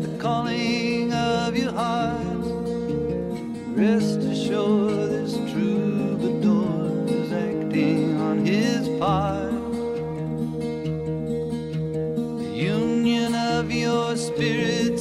the calling of your heart. Rest assured this troubadour is acting on his part. The union of your spirit